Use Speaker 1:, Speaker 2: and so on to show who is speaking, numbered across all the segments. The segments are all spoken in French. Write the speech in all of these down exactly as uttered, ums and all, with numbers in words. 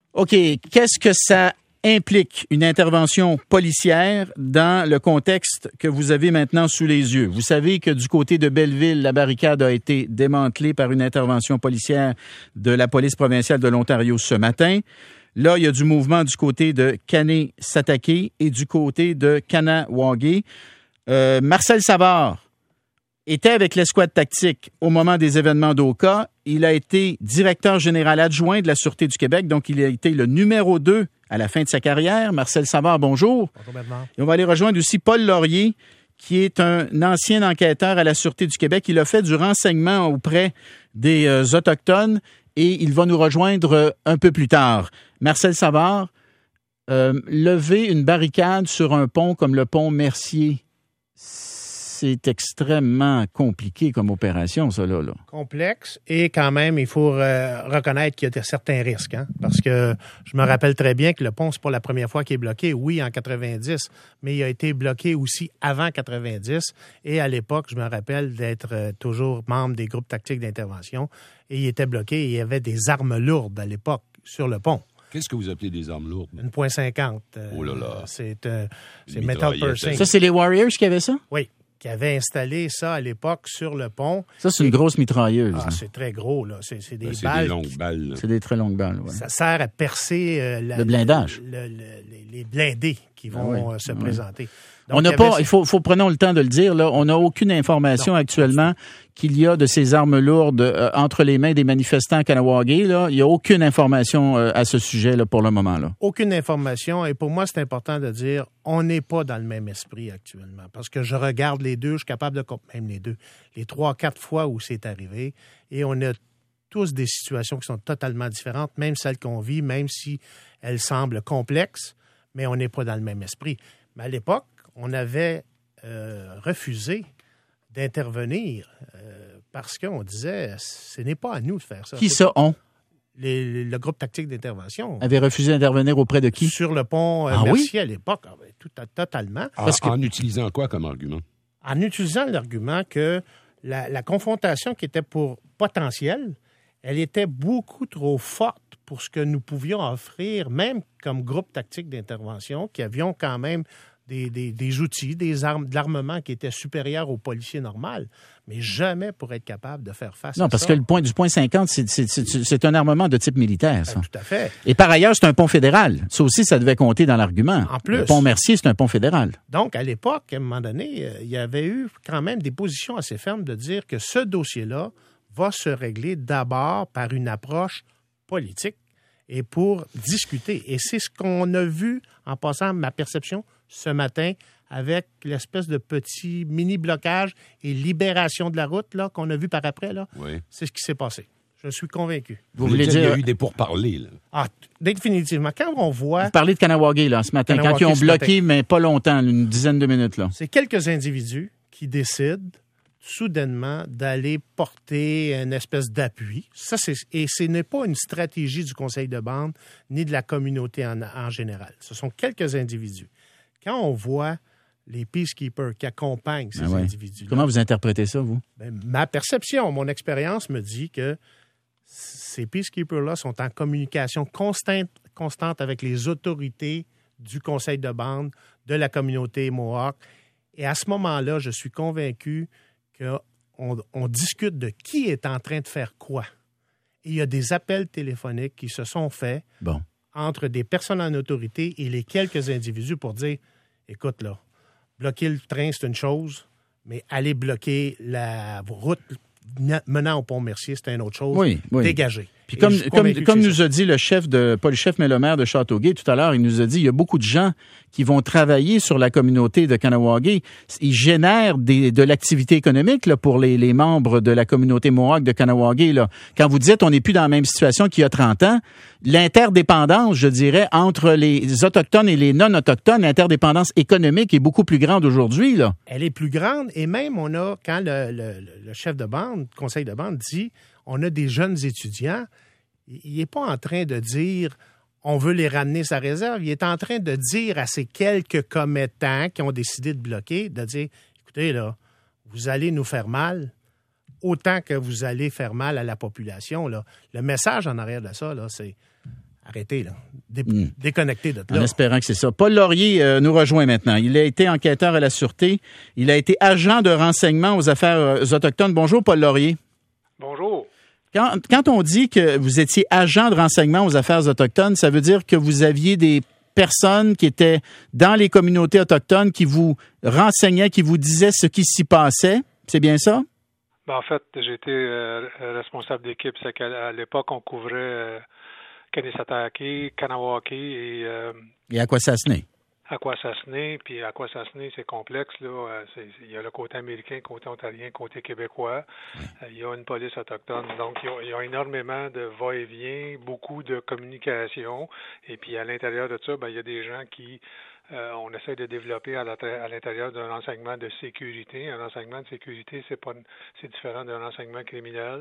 Speaker 1: OK, qu'est-ce que ça implique, une intervention policière dans le contexte que vous avez maintenant sous les yeux? Vous savez que du côté de Belleville, la barricade a été démantelée par une intervention policière de la police provinciale de l'Ontario ce matin. Là, il y a du mouvement du côté de Kanesatake et du côté de Kahnawake. Euh, Marcel Savard était avec l'escouade tactique au moment des événements d'Oka. Il a été directeur général adjoint de la Sûreté du Québec, donc il a été le numéro deux à la fin de sa carrière. Marcel Savard, bonjour.
Speaker 2: Bonjour, Bernard. Et
Speaker 1: on va aller rejoindre aussi Paul Laurier, qui est un ancien enquêteur à la Sûreté du Québec. Il a fait du renseignement auprès des euh, Autochtones et il va nous rejoindre euh, un peu plus tard. Marcel Savard, euh, lever une barricade sur un pont comme le pont Mercier, c'est extrêmement compliqué comme opération, ça, là. là.
Speaker 2: Complexe et quand même, il faut euh, reconnaître qu'il y a certains risques. Hein? Parce que je me rappelle très bien que le pont, c'est pas la première fois qu'il est bloqué. Oui, en quatre-vingt-dix, mais il a été bloqué aussi avant quatre-vingt-dix. Et à l'époque, je me rappelle d'être euh, toujours membre des groupes tactiques d'intervention. Et il était bloqué et il y avait des armes lourdes à l'époque sur le pont.
Speaker 3: Qu'est-ce que vous appelez des armes lourdes?
Speaker 2: Une point cinquante. Euh,
Speaker 3: oh là là.
Speaker 2: C'est, euh, c'est metal piercing.
Speaker 1: Ça, c'est les Warriors qui avaient ça?
Speaker 2: Oui. Qui avait installé ça à l'époque sur le pont.
Speaker 1: Ça, c'est une grosse mitrailleuse.
Speaker 2: Ah,
Speaker 1: hein.
Speaker 2: c'est très gros, là. C'est, c'est des
Speaker 3: ben, c'est
Speaker 2: balles.
Speaker 3: C'est des longues balles. Là.
Speaker 1: C'est des très longues balles, oui.
Speaker 2: Ça sert à percer euh, la,
Speaker 1: le blindage.
Speaker 2: Le, le, le, les blindés qui vont ah oui, euh, se oui. présenter.
Speaker 1: Donc, on n'a pas, il faut, faut prenons le temps de le dire, là, on n'a aucune information non, actuellement qu'il y a de ces armes lourdes euh, entre les mains des manifestants à Kahnawake, là. Il n'y a aucune information euh, à ce sujet, là, pour le moment, là.
Speaker 2: Aucune information. Et pour moi, c'est important de dire, on n'est pas dans le même esprit actuellement. Parce que je regarde les deux, je suis capable de, même les deux, les trois, quatre fois où c'est arrivé. Et on a tous des situations qui sont totalement différentes, même celles qu'on vit, même si elles semblent complexes, mais on n'est pas dans le même esprit. Mais à l'époque, on avait euh, refusé d'intervenir euh, parce qu'on disait, ce n'est pas à nous de faire ça.
Speaker 1: Qui ça, on?
Speaker 2: Les, le groupe tactique d'intervention.
Speaker 1: Avait refusé d'intervenir auprès de qui?
Speaker 2: Sur le pont euh,
Speaker 1: ah,
Speaker 2: Mercier
Speaker 1: oui?
Speaker 2: à l'époque, ah, ben, tout, totalement.
Speaker 3: En, parce que, en utilisant quoi comme argument?
Speaker 2: En utilisant l'argument que la, la confrontation qui était pour potentielle, elle était beaucoup trop forte pour ce que nous pouvions offrir, même comme groupe tactique d'intervention, qui avions quand même Des, des, des outils, des armes, de l'armement qui était supérieur aux policiers normaux, mais jamais pour être capable de faire face
Speaker 1: non, à ça. Non, parce que le point, du point cinquante, c'est, c'est, c'est, c'est un armement de type militaire, ça.
Speaker 2: Ben, tout à fait.
Speaker 1: Et par ailleurs, c'est un pont fédéral. Ça aussi, ça devait compter dans l'argument.
Speaker 2: En plus.
Speaker 1: Le pont Mercier, c'est un pont fédéral.
Speaker 2: Donc, à l'époque, à un moment donné, euh, il y avait eu quand même des positions assez fermes de dire que ce dossier-là va se régler d'abord par une approche politique et pour discuter. Et c'est ce qu'on a vu, en passant ma perception, ce matin, avec l'espèce de petit mini-blocage et libération de la route là, qu'on a vu par après. Là.
Speaker 3: Oui.
Speaker 2: C'est ce qui s'est passé. Je suis convaincu.
Speaker 3: Vous, Vous voulez dire qu'il y a eu des pourparlers, là?
Speaker 2: Ah, définitivement. Quand on voit...
Speaker 1: Vous parlez de Kahnawake, là, ce matin, Kahnawake, quand ils ont bloqué, mais pas longtemps, une dizaine de minutes, là.
Speaker 2: C'est quelques individus qui décident soudainement d'aller porter une espèce d'appui. Ça, c'est, et ce n'est pas une stratégie du conseil de bande ni de la communauté en, en général. Ce sont quelques individus. Quand on voit les peacekeepers qui accompagnent ces ah ouais. individus.
Speaker 1: Comment vous interprétez ça, vous?
Speaker 2: Ben, ma perception, mon expérience me dit que ces peacekeepers-là sont en communication constante, constante avec les autorités du conseil de bande, de la communauté Mohawk. Et à ce moment-là, je suis convaincu qu'on on discute de qui est en train de faire quoi. Et il y a des appels téléphoniques qui se sont faits
Speaker 1: bon.
Speaker 2: entre des personnes en autorité et les quelques individus pour dire, écoute là, bloquer le train, c'est une chose, mais aller bloquer la route menant au pont Mercier, c'est une autre chose.
Speaker 1: Oui, oui.
Speaker 2: Dégager.
Speaker 1: Puis comme, comme, comme nous a dit le chef de, pas le chef, mais le maire de Châteauguay tout à l'heure, il nous a dit, il y a beaucoup de gens qui vont travailler sur la communauté de Kahnawake. Ils génèrent des, de l'activité économique là, pour les, les membres de la communauté Mohawk de Kahnawake. Là. Quand vous dites on n'est plus dans la même situation qu'il y a trente ans, l'interdépendance, je dirais, entre les Autochtones et les non-Autochtones, l'interdépendance économique est beaucoup plus grande aujourd'hui. Là.
Speaker 2: Elle est plus grande et même on a, quand le, le, le chef de bande, conseil de bande dit, on a des jeunes étudiants, il n'est pas en train de dire on veut les ramener sa réserve, il est en train de dire à ces quelques commettants qui ont décidé de bloquer, de dire, écoutez, là, vous allez nous faire mal autant que vous allez faire mal à la population. Là. Le message en arrière de ça, là, c'est arrêtez, là. Dé-
Speaker 1: Mm.
Speaker 2: Déconnectez de
Speaker 1: En
Speaker 2: là.
Speaker 1: espérant que c'est ça. Paul Laurier euh, nous rejoint maintenant. Il a été enquêteur à la Sûreté. Il a été agent de renseignement aux affaires euh, autochtones. Bonjour, Paul Laurier.
Speaker 4: Bonjour.
Speaker 1: Quand, quand on dit que vous étiez agent de renseignement aux affaires autochtones, ça veut dire que vous aviez des personnes qui étaient dans les communautés autochtones qui vous renseignaient, qui vous disaient ce qui s'y passait. C'est bien ça?
Speaker 4: Ben, en fait, j'étais euh, responsable d'équipe. C'est qu'à à l'époque, on couvrait euh, Kanesatake, Kanawake et euh,
Speaker 1: Et à quoi ça se naît?
Speaker 4: Akwesasne. Puis Akwesasne, c'est complexe. Là. Euh, c'est- Il y a le côté américain, le côté ontarien, le côté québécois. Euh, il y a une police autochtone. Donc, il y a, il y a énormément de va-et-vient, beaucoup de communication. Et puis, à l'intérieur de ça, ben, il y a des gens qui... Euh, on essaie de développer à, la, à l'intérieur d'un renseignement de sécurité. Un renseignement de sécurité, c'est pas c'est différent d'un renseignement criminel.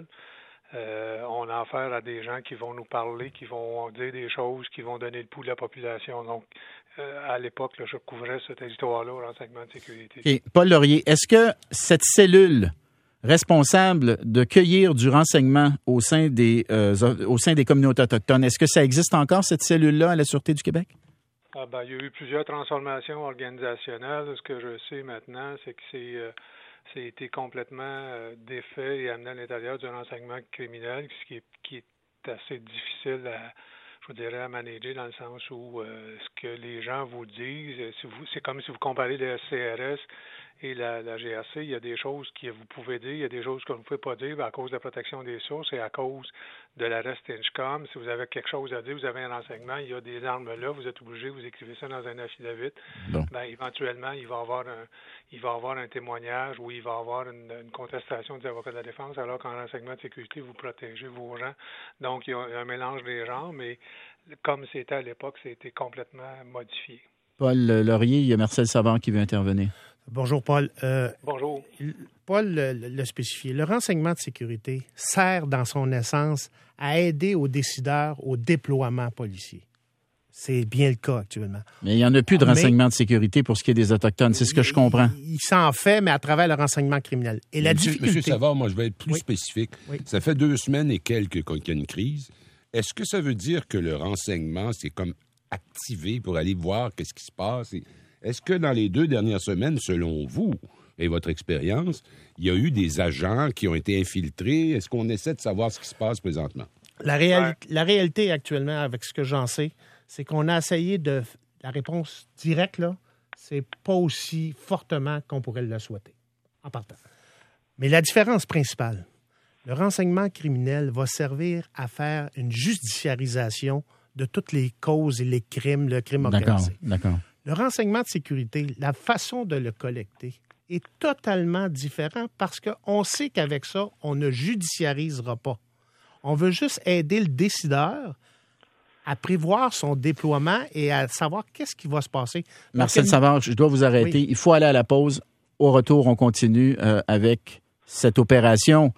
Speaker 4: Euh, on a affaire à des gens qui vont nous parler, qui vont dire des choses, qui vont donner le pouls de la population. Donc, euh, à l'époque, là, je couvrais cette histoire-là au renseignement de sécurité.
Speaker 1: Okay. Paul Laurier, est-ce que cette cellule responsable de cueillir du renseignement au sein des, euh, au sein des communautés autochtones, est-ce que ça existe encore, cette cellule-là, à la Sûreté du Québec?
Speaker 4: Ah ben, il y a eu plusieurs transformations organisationnelles. Ce que je sais maintenant, c'est que c'est, euh, c'est été complètement euh, défait et amené à l'intérieur du renseignement criminel, ce qui est, qui est assez difficile à, je dirais, à manager dans le sens où euh, ce que les gens vous disent, si vous, c'est comme si vous comparez le S C R S et la, la G R C, il y a des choses que vous pouvez dire, il y a des choses que vous ne pouvez pas dire à cause de la protection des sources et à cause de l'arrêt Stinchcom. Si vous avez quelque chose à dire, vous avez un renseignement, il y a des armes là, vous êtes obligé, vous écrivez ça dans un affidavit.
Speaker 1: Bon.
Speaker 4: Ben, éventuellement, il va y avoir un, il va y avoir un témoignage ou il va y avoir une, une contestation des avocats de la défense, alors qu'en renseignement de sécurité, vous protégez vos gens. Donc, il y a un mélange des genres, mais comme c'était à l'époque, c'était complètement modifié.
Speaker 1: Paul Laurier, il y a Marcel Savard qui veut intervenir.
Speaker 2: Bonjour, Paul. Euh,
Speaker 4: Bonjour.
Speaker 2: Paul l'a le spécifié. Le renseignement de sécurité sert dans son essence à aider aux décideurs au déploiement policier. C'est bien le cas actuellement.
Speaker 1: Mais il n'y en a plus de
Speaker 2: Mais,
Speaker 1: renseignement de sécurité pour ce qui est des Autochtones. C'est ce que je comprends.
Speaker 2: Il, il s'en fait, mais à travers le renseignement criminel. Et la
Speaker 3: Monsieur,
Speaker 2: difficulté...
Speaker 3: Monsieur Savard, moi, je vais être plus
Speaker 2: Oui.
Speaker 3: spécifique.
Speaker 2: Oui.
Speaker 3: Ça fait deux semaines et quelques qu'il y a une crise. Est-ce que ça veut dire que le renseignement, c'est comme activé pour aller voir qu'est-ce qui se passe? Et est-ce que dans les deux dernières semaines, selon vous et votre expérience, il y a eu des agents qui ont été infiltrés? Est-ce qu'on essaie de savoir ce qui se passe présentement?
Speaker 2: La, réali- la réalité actuellement, avec ce que j'en sais, c'est qu'on a essayé de... La réponse directe, là, c'est pas aussi fortement qu'on pourrait le souhaiter, en partant. Mais la différence principale, le renseignement criminel va servir à faire une judiciarisation de toutes les causes et les crimes, le crime
Speaker 1: D'accord,
Speaker 2: organisé.
Speaker 1: d'accord.
Speaker 2: Le renseignement de sécurité, la façon de le collecter est totalement différent parce qu'on sait qu'avec ça, on ne judiciarisera pas. On veut juste aider le décideur à prévoir son déploiement et à savoir qu'est-ce qui va se passer.
Speaker 1: Marcel
Speaker 2: Donc,
Speaker 1: Savard, je dois vous arrêter.
Speaker 2: Oui.
Speaker 1: Il faut aller à la pause. Au retour, on continue euh, avec cette opération.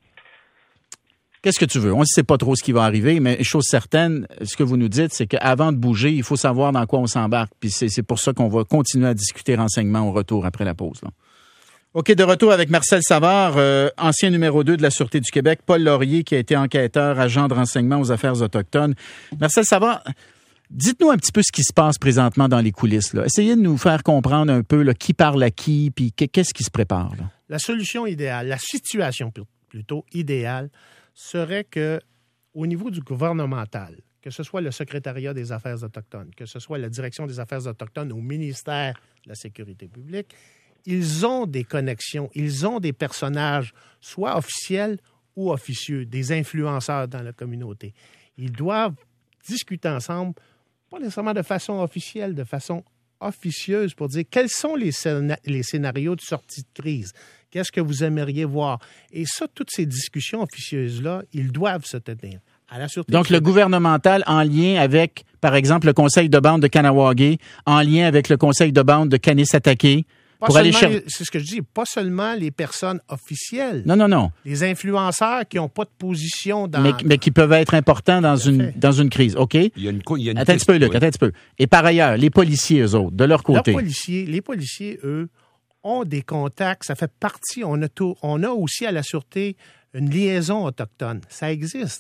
Speaker 1: Qu'est-ce que tu veux? On ne sait pas trop ce qui va arriver, mais chose certaine, ce que vous nous dites, c'est qu'avant de bouger, il faut savoir dans quoi on s'embarque. Puis c'est, c'est pour ça qu'on va continuer à discuter renseignement au retour après la pause. Là. OK, de retour avec Marcel Savard, euh, ancien numéro deux de la Sûreté du Québec, Paul Laurier, qui a été enquêteur, agent de renseignement aux affaires autochtones. Marcel Savard, dites-nous un petit peu ce qui se passe présentement dans les coulisses. Là. Essayez de nous faire comprendre un peu là, qui parle à qui, puis qu'est-ce qui se prépare. Là.
Speaker 2: La solution idéale, la situation plutôt idéale, serait que, au niveau du gouvernemental, que ce soit le secrétariat des Affaires autochtones, que ce soit la direction des Affaires autochtones au ministère de la Sécurité publique, ils ont des connexions, ils ont des personnages, soit officiels ou officieux, des influenceurs dans la communauté. Ils doivent discuter ensemble, pas nécessairement de façon officielle, de façon officieuse pour dire quels sont les, scéna- les scénarios de sortie de crise. Qu'est-ce que vous aimeriez voir? Et ça, toutes ces discussions officieuses-là, ils doivent se tenir. À la Sûreté
Speaker 1: Donc,
Speaker 2: du
Speaker 1: le
Speaker 2: Québec.
Speaker 1: gouvernemental en lien avec, par exemple, le conseil de bande de Kanawake, en lien avec le conseil de bande de Kanesatake,
Speaker 2: Pas
Speaker 1: pour aller
Speaker 2: seulement
Speaker 1: chercher...
Speaker 2: les- c'est ce que je dis, pas seulement les personnes officielles,
Speaker 1: Non, non, non,
Speaker 2: les influenceurs qui n'ont pas de position dans...
Speaker 1: mais, mais qui peuvent être importants dans
Speaker 2: Tout à
Speaker 1: une,
Speaker 2: fait.
Speaker 1: dans une crise. OK?
Speaker 3: Il y a une, co- il y a une
Speaker 1: Attends un petit peu, Luc,
Speaker 3: oui.
Speaker 1: attends un petit peu. Et par ailleurs, les policiers, eux autres, de leur côté.
Speaker 2: Leurs policiers, les policiers, eux, ont des contacts, ça fait partie, on a, tout, on a aussi à la Sûreté une liaison autochtone. Ça existe.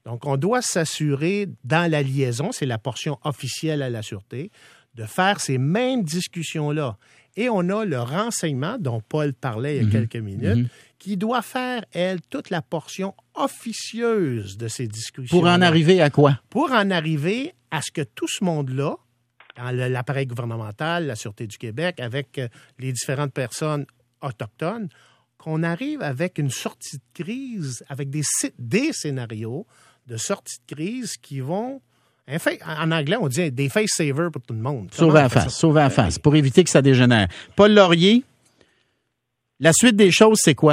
Speaker 2: Donc, on doit s'assurer, dans la liaison, c'est la portion officielle à la Sûreté, de faire ces mêmes discussions-là. Et on a le renseignement dont Paul parlait il y a mm-hmm. quelques minutes, mm-hmm. qui doit faire, elle, toute la portion officieuse de ces discussions.
Speaker 1: Pour en arriver à quoi?
Speaker 2: Pour en arriver à ce que tout ce monde-là, dans l'appareil gouvernemental, la Sûreté du Québec, avec les différentes personnes autochtones, qu'on arrive avec une sortie de crise, avec des, des scénarios de sortie de crise qui vont... En anglais, on dit des face savers pour tout le monde.
Speaker 1: Sauver à face, sauver à face, pour éviter que ça dégénère. Paul Laurier, la suite des choses, c'est quoi?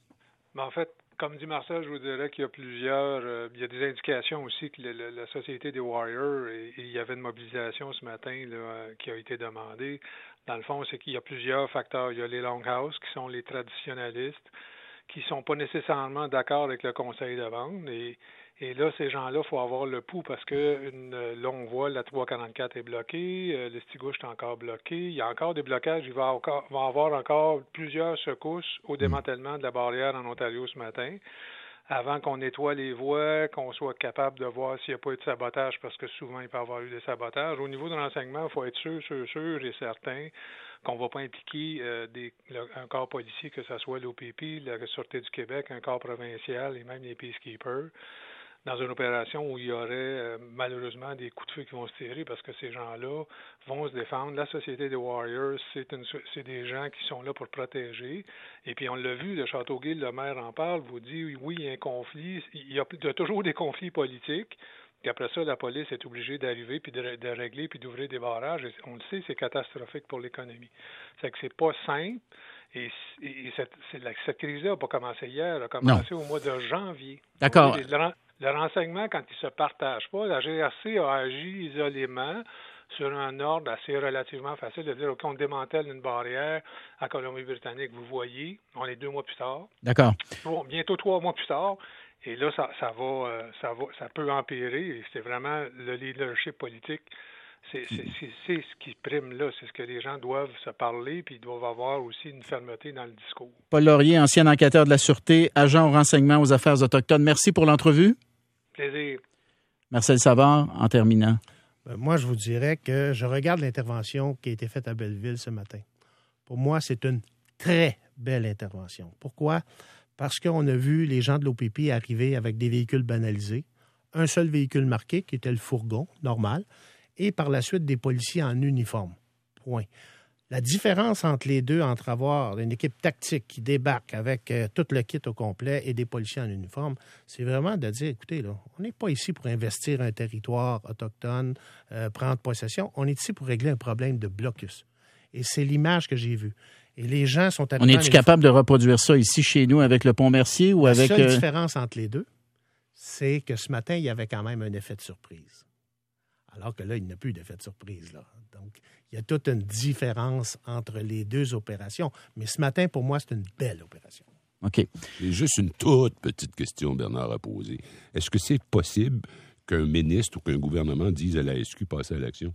Speaker 4: Ben en fait, comme dit Marcel, je vous dirais qu'il y a plusieurs... Euh, il y a des indications aussi que le, le, la Société des Warriors, et, et il y avait une mobilisation ce matin là, euh, qui a été demandée. Dans le fond, c'est qu'il y a plusieurs facteurs. Il y a les Longhouse, qui sont les traditionnalistes, qui ne sont pas nécessairement d'accord avec le conseil de vente. Et, et là, ces gens-là, il faut avoir le pouls parce que une, là, on voit la trois quarante-quatre est bloquée, euh, l'Estigouche est encore bloqué. Il y a encore des blocages. Il va, encore, va y avoir encore plusieurs secousses au démantèlement de la barrière en Ontario ce matin, avant qu'on nettoie les voies, qu'on soit capable de voir s'il n'y a pas eu de sabotage, parce que souvent, il peut y avoir eu des sabotages. Au niveau de l'enseignement, il faut être sûr, sûr, sûr et certain qu'on ne va pas impliquer euh, des, le, un corps policier, que ce soit l'O P P, la Sûreté du Québec, un corps provincial et même les Peacekeepers, dans une opération où il y aurait euh, malheureusement des coups de feu qui vont se tirer parce que ces gens-là vont se défendre. La Société des Warriors, c'est, une, c'est des gens qui sont là pour protéger. Et puis on l'a vu, le Châteauguay, le maire en parle, vous dit oui, il y a un conflit, il y a, il y a toujours des conflits politiques. Puis après ça, la police est obligée d'arriver puis de, de régler puis d'ouvrir des barrages. Et on le sait, c'est catastrophique pour l'économie. C'est que c'est pas simple. Et, et cette, c'est la, cette crise-là n'a pas commencé hier, elle a commencé non. au mois de janvier.
Speaker 1: D'accord.
Speaker 4: Le, le, le renseignement, quand il ne se partage pas, la G R C a agi isolément sur un ordre assez relativement facile de dire, OK, on démantèle une barrière à Colombie-Britannique. Vous voyez, on est deux mois plus tard.
Speaker 1: D'accord.
Speaker 4: Bon, bientôt trois mois plus tard. Et là, ça, ça va, euh, ça va, ça peut empirer. Et c'est vraiment le leadership politique. C'est, c'est, c'est, c'est ce qui prime là. C'est ce que les gens doivent se parler, puis ils doivent avoir aussi une fermeté dans le discours.
Speaker 1: Paul Laurier, ancien enquêteur de la Sûreté, agent au renseignement aux affaires autochtones. Merci pour l'entrevue.
Speaker 4: Plaisir.
Speaker 1: Marcel Savard, en terminant.
Speaker 2: Moi, je vous dirais que je regarde l'intervention qui a été faite à Belleville ce matin. Pour moi, c'est une très belle intervention. Pourquoi? Parce qu'on a vu les gens de l'O P P arriver avec des véhicules banalisés, un seul véhicule marqué, qui était le fourgon, normal, et par la suite des policiers en uniforme. Point. La différence entre les deux, entre avoir une équipe tactique qui débarque avec euh, tout le kit au complet et des policiers en uniforme, c'est vraiment de dire, écoutez, là, on n'est pas ici pour investir un territoire autochtone, euh, prendre possession, on est ici pour régler un problème de blocus. Et c'est l'image que j'ai vue. Et les gens sont
Speaker 1: arrivés... On est-tu capable de reproduire ça ici chez nous avec le Pont-Mercier ou avec...
Speaker 2: La seule
Speaker 1: euh...
Speaker 2: différence entre les deux, c'est que ce matin, il y avait quand même un effet de surprise. Alors que là, il n'y a plus d'effet de surprise, là. Donc, il y a toute une différence entre les deux opérations. Mais ce matin, pour moi, c'est une belle opération.
Speaker 1: OK.
Speaker 3: J'ai juste une toute petite question, Bernard, à poser. Est-ce que c'est possible qu'un ministre ou qu'un gouvernement dise à la S Q passer à l'action?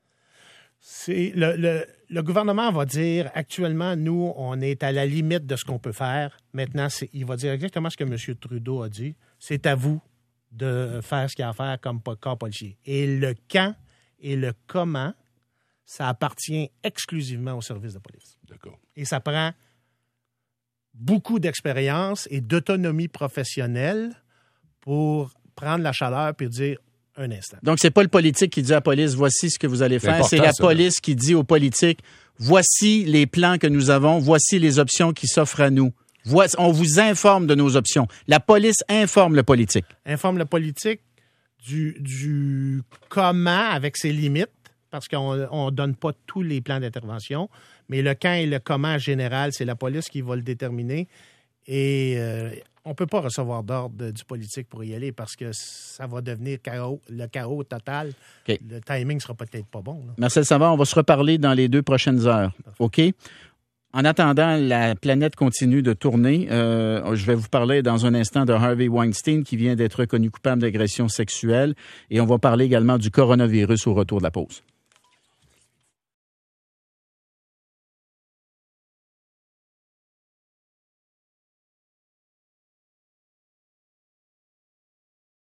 Speaker 2: C'est le, le, le gouvernement va dire, actuellement, nous, on est à la limite de ce qu'on peut faire. Maintenant, c'est, il va dire exactement ce que M. Trudeau a dit. C'est à vous de faire ce qu'il y a à faire comme corps policier. Et le quand et le comment, ça appartient exclusivement au service de police.
Speaker 3: D'accord.
Speaker 2: Et ça prend beaucoup d'expérience et d'autonomie professionnelle pour prendre la chaleur et dire un instant.
Speaker 1: Donc, c'est pas le politique qui dit à la police, voici ce que vous allez faire. C'est la ça, police là. Qui dit aux politiques, voici les plans que nous avons, voici les options qui s'offrent à nous. Voici, on vous informe de nos options. La police informe le politique.
Speaker 2: Informe le politique du, du comment avec ses limites, parce qu'on ne donne pas tous les plans d'intervention, mais le quand et le comment général, c'est la police qui va le déterminer. Et euh, on ne peut pas recevoir d'ordre du politique pour y aller parce que ça va devenir chaos, le chaos total. Okay. Le timing ne sera peut-être pas bon. Là.
Speaker 1: Marcel Savard, on va se reparler dans les deux prochaines heures. OK? En attendant, la planète continue de tourner. Euh, je vais vous parler dans un instant de Harvey Weinstein qui vient d'être reconnu coupable d'agression sexuelle et on va parler également du coronavirus au retour de la pause.